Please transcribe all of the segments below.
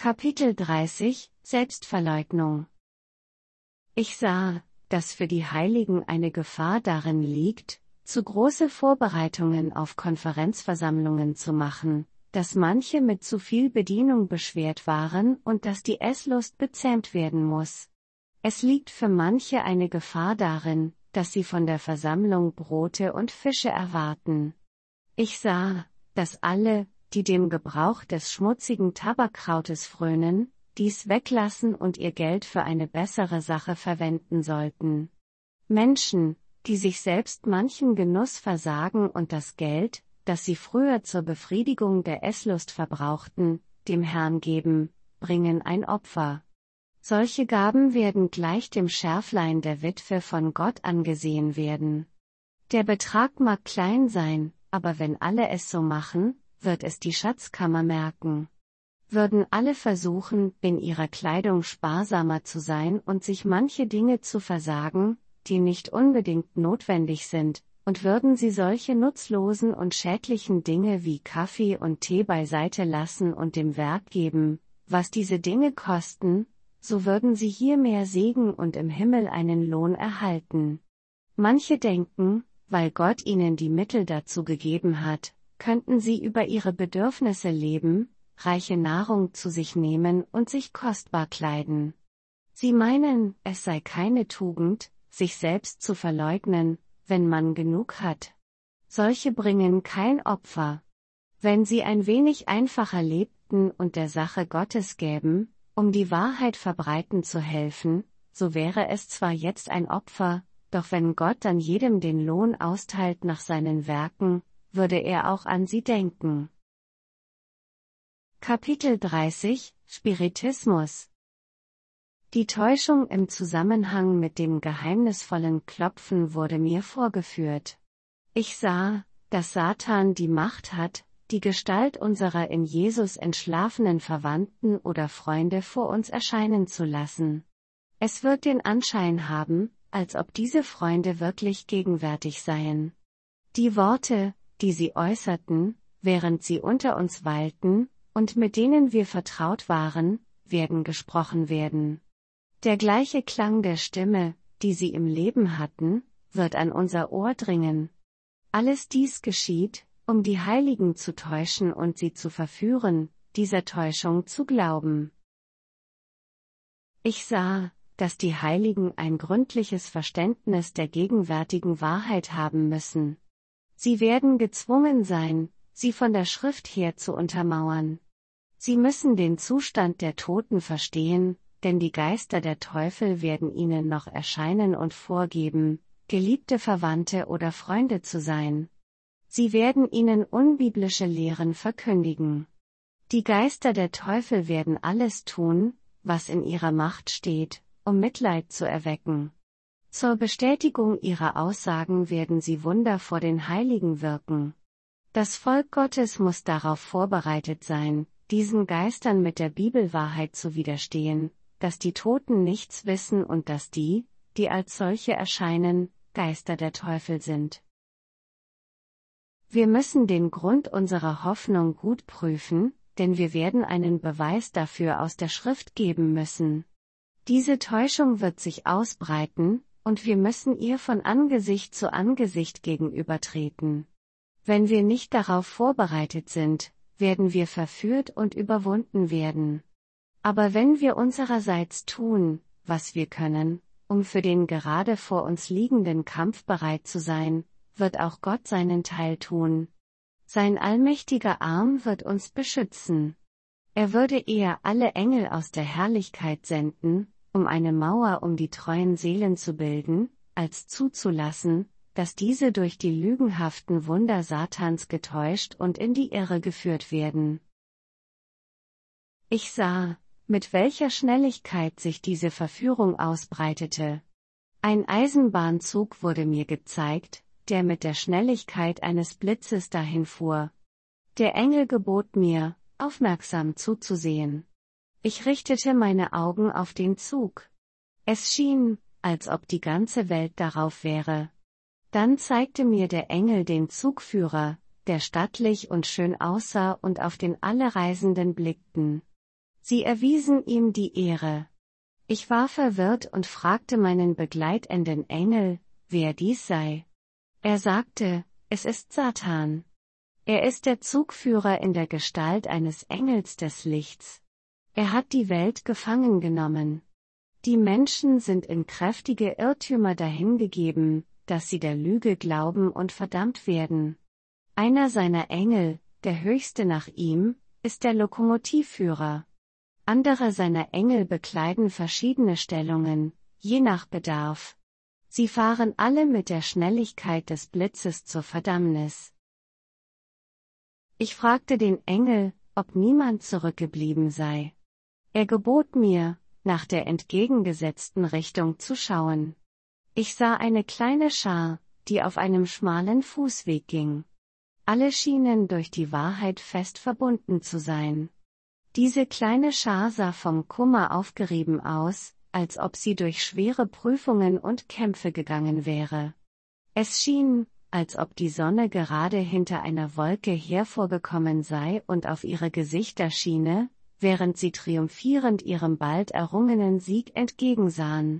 Kapitel 30 Selbstverleugnung. Ich sah, dass für die Heiligen eine Gefahr darin liegt, zu große Vorbereitungen auf Konferenzversammlungen zu machen, dass manche mit zu viel Bedienung beschwert waren und dass die Esslust bezähmt werden muss. Es liegt für manche eine Gefahr darin, dass sie von der Versammlung Brote und Fische erwarten. Ich sah, dass alle, die dem Gebrauch des schmutzigen Tabakkrautes frönen, dies weglassen und ihr Geld für eine bessere Sache verwenden sollten. Menschen, die sich selbst manchen Genuss versagen und das Geld, das sie früher zur Befriedigung der Esslust verbrauchten, dem Herrn geben, bringen ein Opfer. Solche Gaben werden gleich dem Schärflein der Witwe von Gott angesehen werden. Der Betrag mag klein sein, aber wenn alle es so machen, wird es die Schatzkammer merken. Würden alle versuchen, in ihrer Kleidung sparsamer zu sein und sich manche Dinge zu versagen, die nicht unbedingt notwendig sind, und würden sie solche nutzlosen und schädlichen Dinge wie Kaffee und Tee beiseite lassen und dem Werk geben, was diese Dinge kosten, so würden sie hier mehr Segen und im Himmel einen Lohn erhalten. Manche denken, weil Gott ihnen die Mittel dazu gegeben hat, könnten sie über ihre Bedürfnisse leben, reiche Nahrung zu sich nehmen und sich kostbar kleiden. Sie meinen, es sei keine Tugend, sich selbst zu verleugnen, wenn man genug hat. Solche bringen kein Opfer. Wenn sie ein wenig einfacher lebten und der Sache Gottes gäben, um die Wahrheit verbreiten zu helfen, so wäre es zwar jetzt ein Opfer, doch wenn Gott dann jedem den Lohn austeilt nach seinen Werken, würde er auch an sie denken. Kapitel 30 Spiritismus. Die Täuschung im Zusammenhang mit dem geheimnisvollen Klopfen wurde mir vorgeführt. Ich sah, dass Satan die Macht hat, die Gestalt unserer in Jesus entschlafenen Verwandten oder Freunde vor uns erscheinen zu lassen. Es wird den Anschein haben, als ob diese Freunde wirklich gegenwärtig seien. Die Worte, die sie äußerten, während sie unter uns weilten, und mit denen wir vertraut waren, werden gesprochen werden. Der gleiche Klang der Stimme, die sie im Leben hatten, wird an unser Ohr dringen. Alles dies geschieht, um die Heiligen zu täuschen und sie zu verführen, dieser Täuschung zu glauben. Ich sah, dass die Heiligen ein gründliches Verständnis der gegenwärtigen Wahrheit haben müssen. Sie werden gezwungen sein, sie von der Schrift her zu untermauern. Sie müssen den Zustand der Toten verstehen, denn die Geister der Teufel werden ihnen noch erscheinen und vorgeben, geliebte Verwandte oder Freunde zu sein. Sie werden ihnen unbiblische Lehren verkündigen. Die Geister der Teufel werden alles tun, was in ihrer Macht steht, um Mitleid zu erwecken. Zur Bestätigung ihrer Aussagen werden sie Wunder vor den Heiligen wirken. Das Volk Gottes muss darauf vorbereitet sein, diesen Geistern mit der Bibelwahrheit zu widerstehen, dass die Toten nichts wissen und dass die, die als solche erscheinen, Geister der Teufel sind. Wir müssen den Grund unserer Hoffnung gut prüfen, denn wir werden einen Beweis dafür aus der Schrift geben müssen. Diese Täuschung wird sich ausbreiten, und wir müssen ihr von Angesicht zu Angesicht gegenübertreten. Wenn wir nicht darauf vorbereitet sind, werden wir verführt und überwunden werden. Aber wenn wir unsererseits tun, was wir können, um für den gerade vor uns liegenden Kampf bereit zu sein, wird auch Gott seinen Teil tun. Sein allmächtiger Arm wird uns beschützen. Er würde eher alle Engel aus der Herrlichkeit senden, um eine Mauer um die treuen Seelen zu bilden, als zuzulassen, dass diese durch die lügenhaften Wunder Satans getäuscht und in die Irre geführt werden. Ich sah, mit welcher Schnelligkeit sich diese Verführung ausbreitete. Ein Eisenbahnzug wurde mir gezeigt, der mit der Schnelligkeit eines Blitzes dahinfuhr. Der Engel gebot mir, aufmerksam zuzusehen. Ich richtete meine Augen auf den Zug. Es schien, als ob die ganze Welt darauf wäre. Dann zeigte mir der Engel den Zugführer, der stattlich und schön aussah und auf den alle Reisenden blickten. Sie erwiesen ihm die Ehre. Ich war verwirrt und fragte meinen begleitenden Engel, wer dies sei. Er sagte, es ist Satan. Er ist der Zugführer in der Gestalt eines Engels des Lichts. Er hat die Welt gefangen genommen. Die Menschen sind in kräftige Irrtümer dahingegeben, dass sie der Lüge glauben und verdammt werden. Einer seiner Engel, der höchste nach ihm, ist der Lokomotivführer. Andere seiner Engel bekleiden verschiedene Stellungen, je nach Bedarf. Sie fahren alle mit der Schnelligkeit des Blitzes zur Verdammnis. Ich fragte den Engel, ob niemand zurückgeblieben sei. Er gebot mir, nach der entgegengesetzten Richtung zu schauen. Ich sah eine kleine Schar, die auf einem schmalen Fußweg ging. Alle schienen durch die Wahrheit fest verbunden zu sein. Diese kleine Schar sah vom Kummer aufgerieben aus, als ob sie durch schwere Prüfungen und Kämpfe gegangen wäre. Es schien, als ob die Sonne gerade hinter einer Wolke hervorgekommen sei und auf ihre Gesichter schiene, während sie triumphierend ihrem bald errungenen Sieg entgegensahen.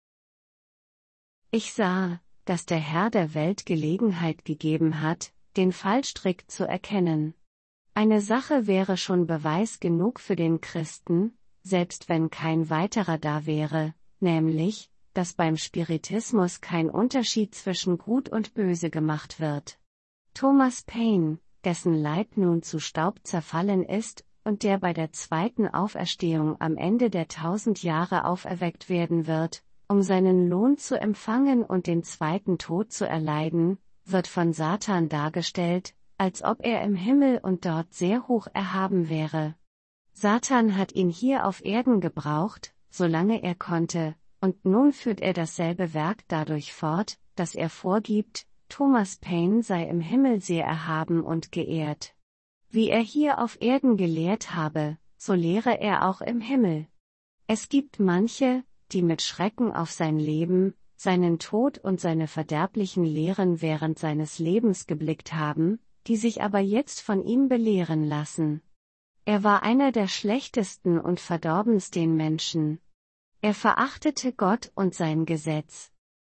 Ich sah, dass der Herr der Welt Gelegenheit gegeben hat, den Fallstrick zu erkennen. Eine Sache wäre schon Beweis genug für den Christen, selbst wenn kein weiterer da wäre, nämlich, dass beim Spiritismus kein Unterschied zwischen Gut und Böse gemacht wird. Thomas Paine, dessen Leib nun zu Staub zerfallen ist, und der bei der zweiten Auferstehung am Ende der 1000 Jahre auferweckt werden wird, um seinen Lohn zu empfangen und den zweiten Tod zu erleiden, wird von Satan dargestellt, als ob er im Himmel und dort sehr hoch erhaben wäre. Satan hat ihn hier auf Erden gebraucht, solange er konnte, und nun führt er dasselbe Werk dadurch fort, dass er vorgibt, Thomas Paine sei im Himmel sehr erhaben und geehrt. Wie er hier auf Erden gelehrt habe, so lehre er auch im Himmel. Es gibt manche, die mit Schrecken auf sein Leben, seinen Tod und seine verderblichen Lehren während seines Lebens geblickt haben, die sich aber jetzt von ihm belehren lassen. Er war einer der schlechtesten und verdorbensten Menschen. Er verachtete Gott und sein Gesetz.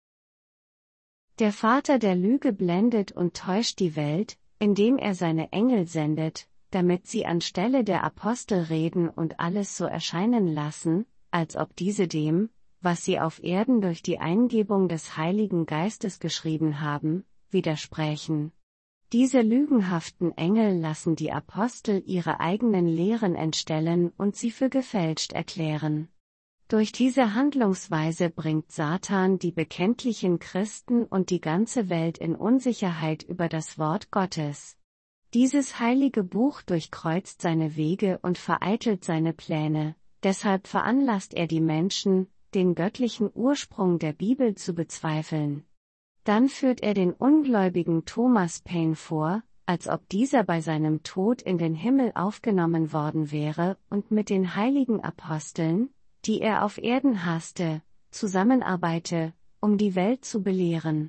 Der Vater der Lüge blendet und täuscht die Welt, indem er seine Engel sendet, damit sie anstelle der Apostel reden und alles so erscheinen lassen, als ob diese dem, was sie auf Erden durch die Eingebung des Heiligen Geistes geschrieben haben, widersprächen. Diese lügenhaften Engel lassen die Apostel ihre eigenen Lehren entstellen und sie für gefälscht erklären. Durch diese Handlungsweise bringt Satan die bekenntlichen Christen und die ganze Welt in Unsicherheit über das Wort Gottes. Dieses heilige Buch durchkreuzt seine Wege und vereitelt seine Pläne, deshalb veranlasst er die Menschen, den göttlichen Ursprung der Bibel zu bezweifeln. Dann führt er den ungläubigen Thomas Paine vor, als ob dieser bei seinem Tod in den Himmel aufgenommen worden wäre und mit den heiligen Aposteln, die er auf Erden hasste, zusammenarbeite, um die Welt zu belehren.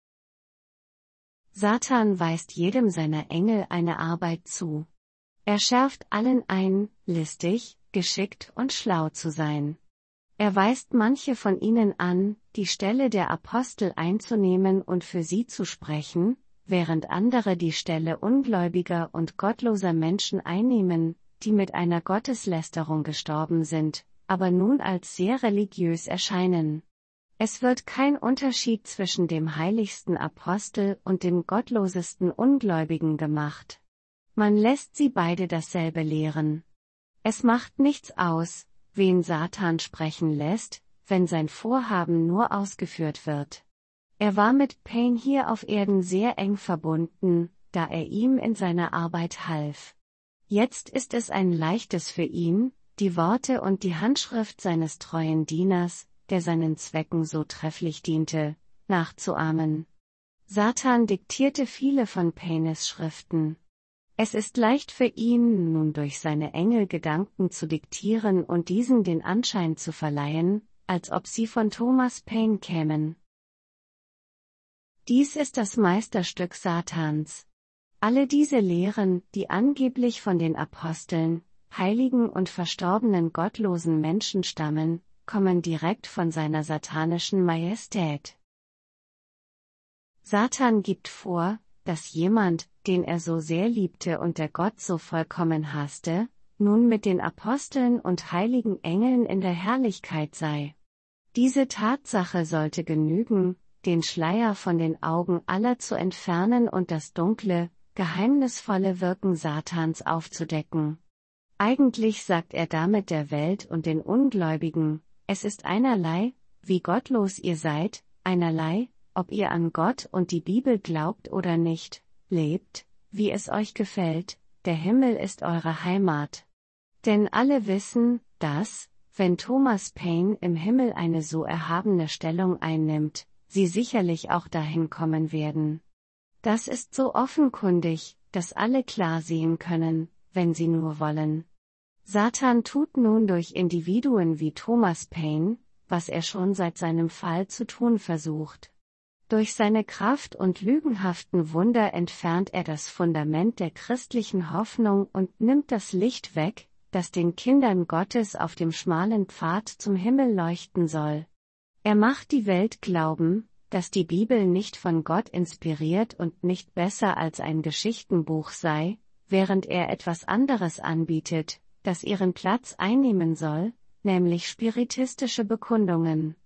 Satan weist jedem seiner Engel eine Arbeit zu. Er schärft allen ein, listig, geschickt und schlau zu sein. Er weist manche von ihnen an, die Stelle der Apostel einzunehmen und für sie zu sprechen, während andere die Stelle ungläubiger und gottloser Menschen einnehmen, die mit einer Gotteslästerung gestorben sind, aber nun als sehr religiös erscheinen. Es wird kein Unterschied zwischen dem heiligsten Apostel und dem gottlosesten Ungläubigen gemacht. Man lässt sie beide dasselbe lehren. Es macht nichts aus, wen Satan sprechen lässt, wenn sein Vorhaben nur ausgeführt wird. Er war mit Paine hier auf Erden sehr eng verbunden, da er ihm in seiner Arbeit half. Jetzt ist es ein leichtes für ihn, die Worte und die Handschrift seines treuen Dieners, der seinen Zwecken so trefflich diente, nachzuahmen. Satan diktierte viele von Paines Schriften. Es ist leicht für ihn, nun durch seine Engel Gedanken zu diktieren und diesen den Anschein zu verleihen, als ob sie von Thomas Paine kämen. Dies ist das Meisterstück Satans. Alle diese Lehren, die angeblich von den Aposteln, heiligen und verstorbenen gottlosen Menschen stammen, kommen direkt von seiner satanischen Majestät. Satan gibt vor, dass jemand, den er so sehr liebte und der Gott so vollkommen hasste, nun mit den Aposteln und heiligen Engeln in der Herrlichkeit sei. Diese Tatsache sollte genügen, den Schleier von den Augen aller zu entfernen und das dunkle, geheimnisvolle Wirken Satans aufzudecken. Eigentlich sagt er damit der Welt und den Ungläubigen: Es ist einerlei, wie gottlos ihr seid, einerlei, ob ihr an Gott und die Bibel glaubt oder nicht, lebt, wie es euch gefällt, der Himmel ist eure Heimat. Denn alle wissen, dass, wenn Thomas Paine im Himmel eine so erhabene Stellung einnimmt, sie sicherlich auch dahin kommen werden. Das ist so offenkundig, dass alle klar sehen können, wenn sie nur wollen. Satan tut nun durch Individuen wie Thomas Paine, was er schon seit seinem Fall zu tun versucht. Durch seine Kraft und lügenhaften Wunder entfernt er das Fundament der christlichen Hoffnung und nimmt das Licht weg, das den Kindern Gottes auf dem schmalen Pfad zum Himmel leuchten soll. Er macht die Welt glauben, dass die Bibel nicht von Gott inspiriert und nicht besser als ein Geschichtenbuch sei, während er etwas anderes anbietet, das ihren Platz einnehmen soll, nämlich spiritistische Bekundungen.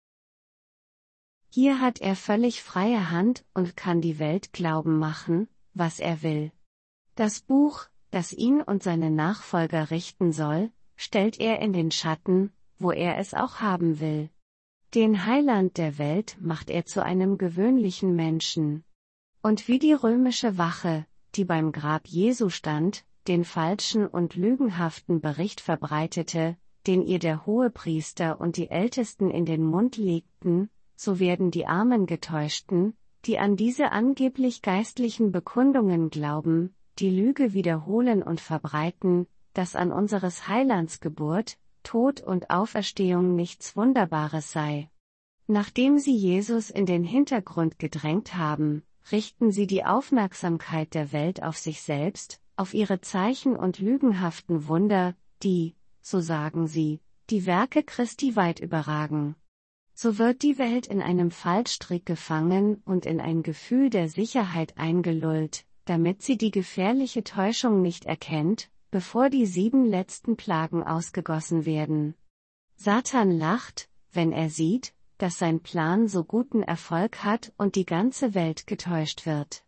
Hier hat er völlig freie Hand und kann die Welt glauben machen, was er will. Das Buch, das ihn und seine Nachfolger richten soll, stellt er in den Schatten, wo er es auch haben will. Den Heiland der Welt macht er zu einem gewöhnlichen Menschen. Und wie die römische Wache, die beim Grab Jesu stand, den falschen und lügenhaften Bericht verbreitete, den ihr der Hohepriester und die Ältesten in den Mund legten, so werden die armen Getäuschten, die an diese angeblich geistlichen Bekundungen glauben, die Lüge wiederholen und verbreiten, dass an unseres Heilands Geburt, Tod und Auferstehung nichts Wunderbares sei. Nachdem sie Jesus in den Hintergrund gedrängt haben, richten sie die Aufmerksamkeit der Welt auf sich selbst, auf ihre Zeichen und lügenhaften Wunder, die, so sagen sie, die Werke Christi weit überragen. So wird die Welt in einem Fallstrick gefangen und in ein Gefühl der Sicherheit eingelullt, damit sie die gefährliche Täuschung nicht erkennt, bevor die 7 letzten Plagen ausgegossen werden. Satan lacht, wenn er sieht, dass sein Plan so guten Erfolg hat und die ganze Welt getäuscht wird.